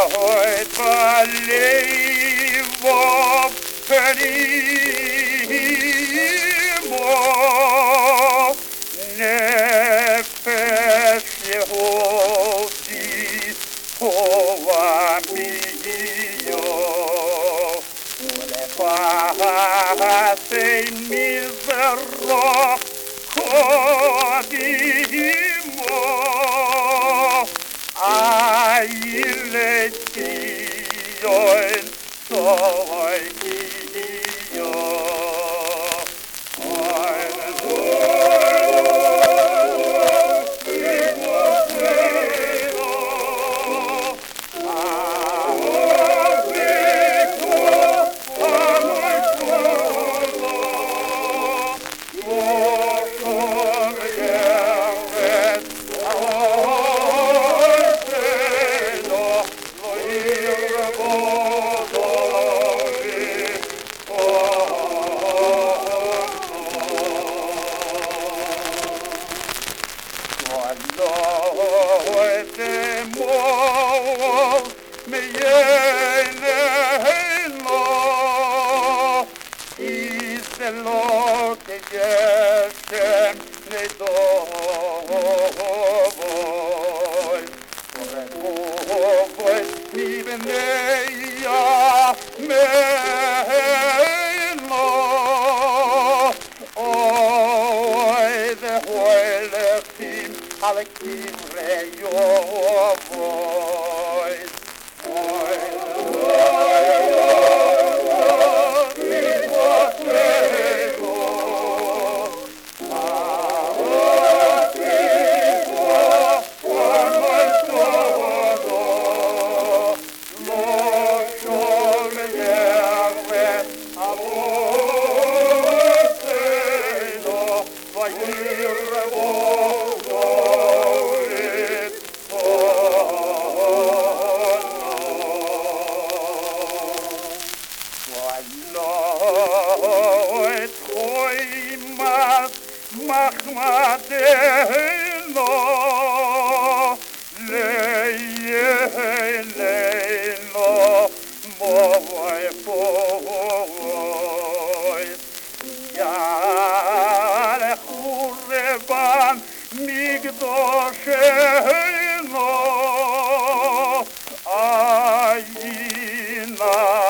hoit valevo primo nefes Jehodi hova mio Lefasen misero codimo ailetio en soigio lo che gestem ne dovoi Vorrei mi vendeia meno Oi de hoile tim alle kimre io voi Mahmadeno leileno movoi povoi Yale Hureban migdosheno Ayina